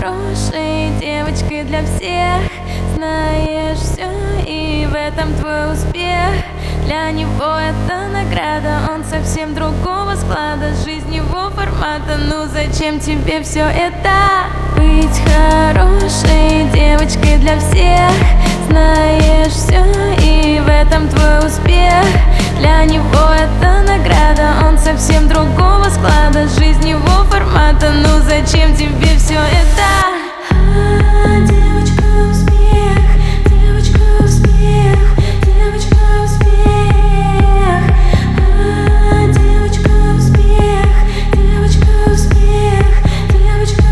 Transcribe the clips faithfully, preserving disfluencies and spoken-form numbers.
хорошей девочкой для всех. Знаешь все, и в этом твой успех. Для него это награда, он совсем другого склада, жизнь его формата. Ну зачем тебе все это? Быть хорошей девочкой для всех. Знаешь все, и в этом твой успех. Для него это награда, он совсем другого склада, жизнь его формата. Ну зачем тебе все это? А, девочка успех, девочка успех, девочка успех. А, девочка успех, девочка успех, девочка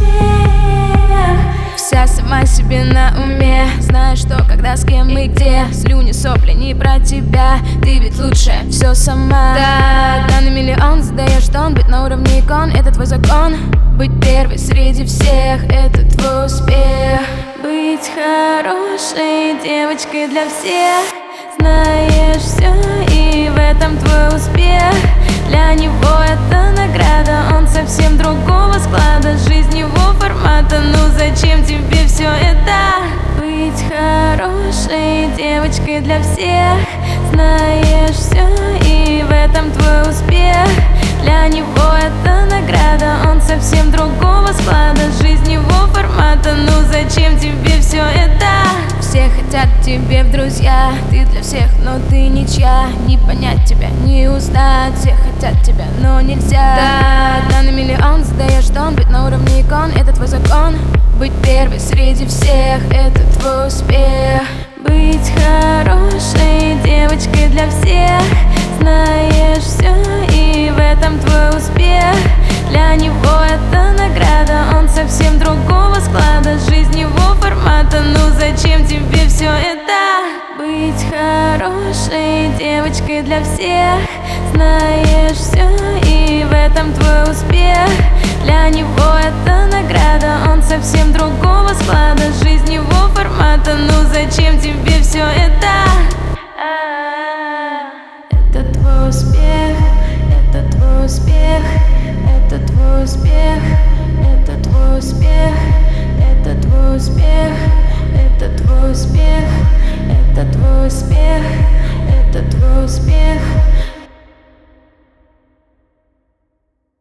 успех. Вся сама себе на уме, знаешь что, когда, с кем и где. Слюни, сопли не про тебя, ты ведь лучше все сама. Да, да, на миллион задаешь тон, быть на уровне икон, это твой закон. Быть первой среди всех, это твой успех. Быть хорошей девочкой для всех. Знаешь все, и в этом твой успех. Для него это награда, он совсем другого склада, жизнь его формата. Ну зачем тебе все это? Быть хорошей девочкой для всех. Знаешь все, и в этом твой успех. Для него это награда, он совсем другого склада, жизнь его формата. Ну зачем тебе все это? Все хотят тебе в друзья, ты для всех, но ты ничья. Не понять тебя, не узнать, все хотят тебя, но нельзя. Да, да, на миллион задаешь тон, быть на уровне икон, это твой закон. Быть первой среди всех, это твой успех. Быть хорошей девочкой для всех. Знаешь все, и в этом твой успех. Для него это награда, он совсем другого склада, жизнь его формата. Ну зачем тебе все это? Быть хорошей девочкой для всех. Знаешь все, и в этом твой успех. Для него это награда, он совсем другого склада, жизнь его формата. Ну зачем тебе все это?